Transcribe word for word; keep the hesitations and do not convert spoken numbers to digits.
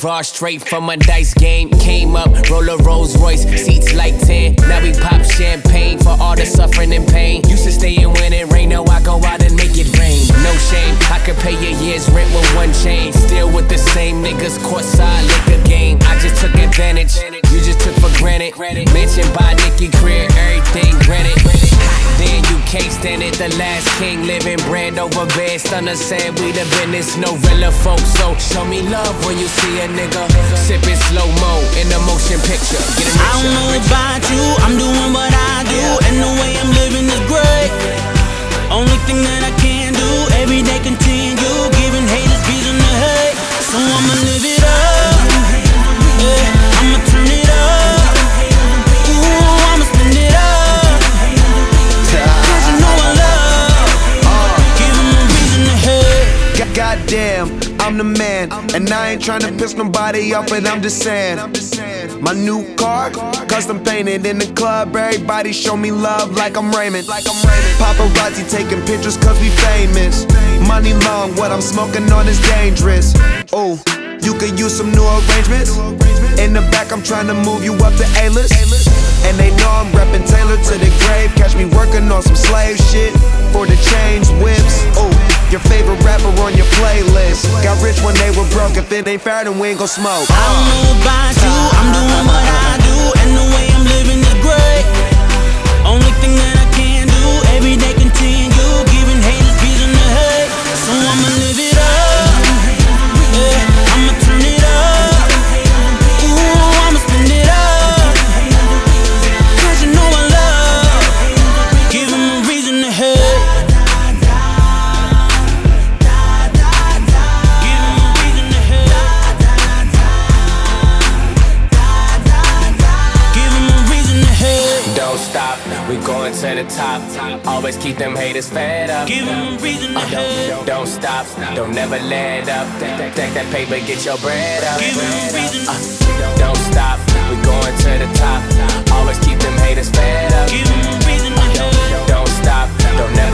raw straight from a dice game. Came up, roll a Rolls Royce, seats like ten. Now we pop champagne for all the suffering and pain. Used to stay in when it rain, now I go out and make it rain. No shame, I could pay a year's rent with one chain. Still with the same niggas, courtside liquor game. I just took advantage, you just took for granted. Mentioned by Nicky Greer, everything granted. Then you can't stand it, the last king living bread over bed. Stunner said we the business, no real folks. So show me love when you see a nigga sipping slow-mo in the motion picture. Get I don't know about you, I'm doing what I do, and the way I'm living is great. Only thing that I can do, every day continue giving haters reason to hate. So I'ma live it up, yeah, I'ma turn it up. Ooh, I'ma spend it up, cause you know I love, give them a reason to hate. Goddamn, I'm the man, and I ain't tryna piss nobody off, but I'm just saying. My new car, custom painted in the club. Everybody show me love like I'm Raymond. Paparazzi taking pictures cause we famous. Money long, what I'm smoking on is dangerous. Ooh, you could use some new arrangements. In the back, I'm trying to move you up to A-list. And they know I'm reppin' Taylor to the grave. Catch me working on some slave shit for the chains, whips. Ooh, your favorite rapper on your playlist. Got rich when they were broke. If it ain't fair, then we ain't gon' smoke. I don't know about you, I'm doing what I do, and the way I'm living is great. Only thing that I can do, every day continue giving haters reason to hate. So I'ma live it up, yeah, I'ma turn it up. Ooh, I'ma spend it up, cause you know I love, give them a reason to hate. We going to the top. Always keep them haters fed up. Give them a reason to uh, hate. Don't, don't stop, don't never let up. Take that paper, get your bread up. Give them a reason. Uh, don't stop, we going to the top. Always keep them haters fed up. Give them a reason to hate. Don't stop, don't never